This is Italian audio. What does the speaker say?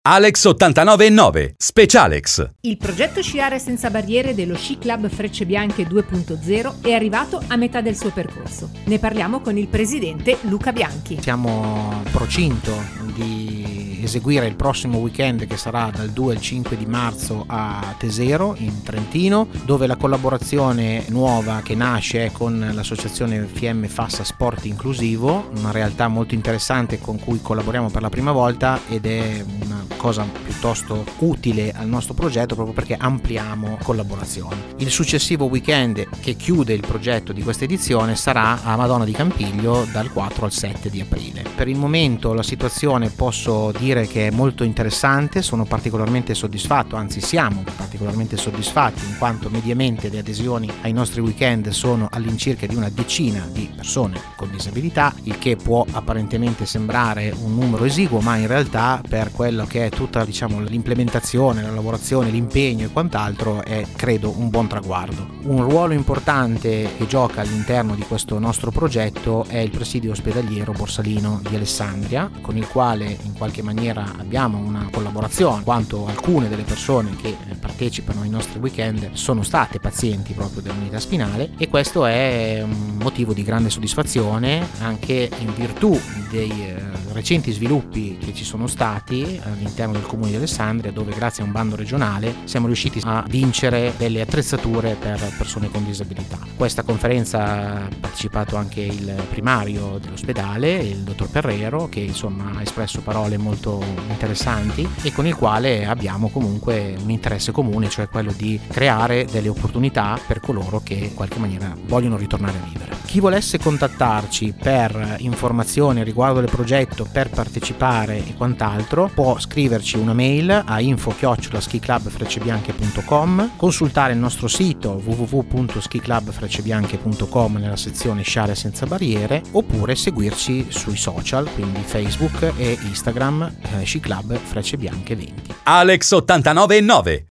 Alex 89.9 Specialex. Il progetto Sciare senza barriere dello Sci Club Frecce Bianche 2.0 è arrivato a metà del suo percorso. Ne parliamo con il presidente Luca Bianchi. Siamo in procinto di eseguire il prossimo weekend, che sarà dal 2 al 5 di marzo a Tesero in Trentino, dove la collaborazione nuova che nasce è con l'associazione FM Fassa Sport Inclusivo, una realtà molto interessante con cui collaboriamo per la prima volta, ed è una cosa piuttosto utile al nostro progetto proprio perché ampliamo collaborazioni. Il successivo weekend che chiude il progetto di questa edizione sarà a Madonna di Campiglio dal 4 al 7 di aprile. Per il momento la situazione posso dire che è molto interessante, sono particolarmente soddisfatto, anzi siamo particolarmente soddisfatti, in quanto mediamente le adesioni ai nostri weekend sono all'incirca di una decina di persone con disabilità, il che può apparentemente sembrare un numero esiguo, ma in realtà per quello che è tutta l'implementazione, la lavorazione, l'impegno e quant'altro è, credo, un buon traguardo. Un ruolo importante che gioca all'interno di questo nostro progetto è il presidio ospedaliero Borsalino di Alessandria, con il quale in qualche maniera abbiamo una collaborazione, quanto alcune delle persone che partecipano ai nostri weekend sono state pazienti proprio dell'unità spinale, e questo è un motivo di grande soddisfazione anche in virtù dei recenti sviluppi che ci sono stati all'interno del comune di Alessandria, dove grazie a un bando regionale siamo riusciti a vincere delle attrezzature per persone con disabilità. Questa conferenza ha partecipato anche il primario dell'ospedale, il dottor Perrero, che insomma ha espresso parole molto interessanti e con il quale abbiamo comunque un interesse comune, cioè quello di creare delle opportunità per coloro che in qualche maniera vogliono ritornare a vivere. Chi volesse contattarci per informazioni riguardo del progetto, per partecipare e quant'altro, può scriverci una mail a info@skiclubfreccebianche.com, consultare il nostro sito www.skiclubfreccebianche.com nella sezione Sciare senza barriere, oppure seguirci sui social, quindi Facebook e Instagram, Sci Club Frecce Bianche 20. Alex 89.9